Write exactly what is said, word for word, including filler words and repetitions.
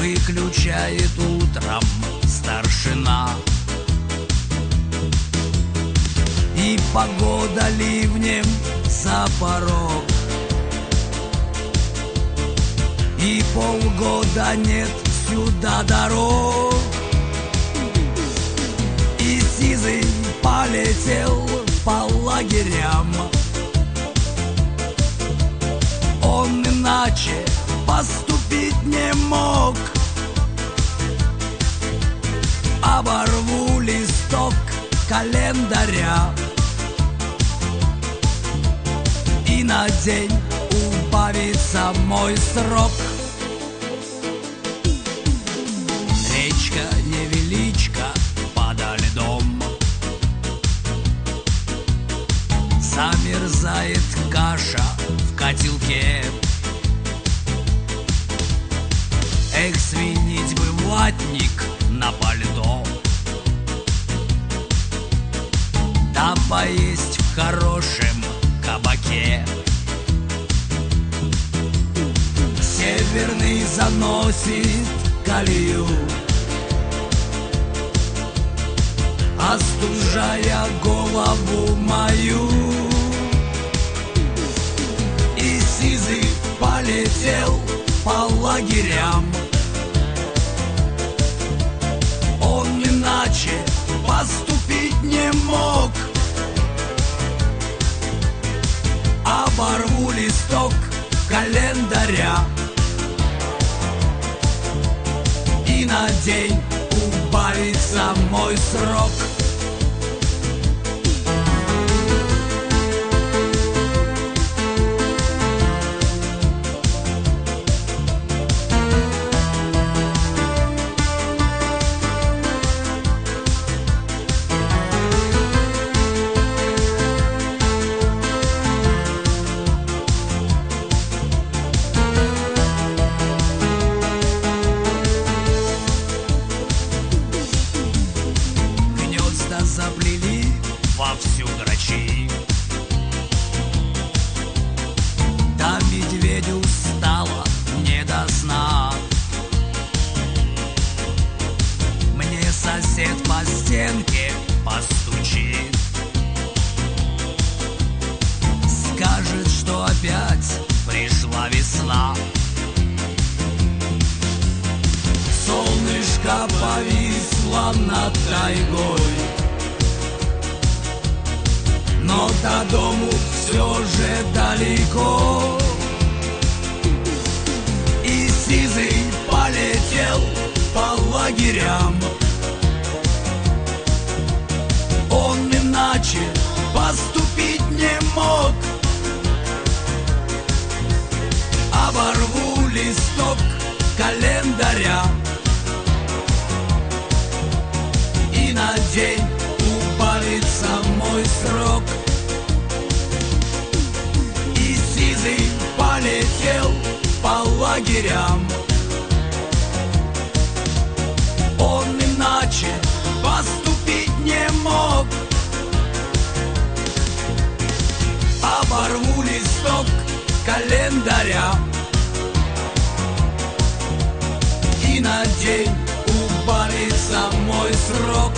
выключает утром старшина. И погода ливнем за порог, и полгода нет сюда дорог. И сизый полетел по лагерям, он иначе поступить не мог. Оборву листок календаря и на день убавится мой срок. Речка невеличка подо льдом, замерзает каша в котелке. Эх, свинить бы ватник на пальто, да поесть в хорошем кабаке. Северный заносит колею, остужая голову мою. И сизый полетел по лагерям, он иначе поступить не мог. Оборву листок календаря и на день убавится мой срок. Заплели вовсю грачи, да медведю стало не до сна. Мне сосед по стенке постучит, скажет, что опять пришла весна. Солнышко повисло над тайгой, но до дому все же далеко. И сизый полетел по лагерям, он иначе поступить не мог. Оборву листок календаря и на день убавится мой срок. И сизый полетел по лагерям, он иначе поступить не мог. Оборву листок календаря и на день убавится мой срок.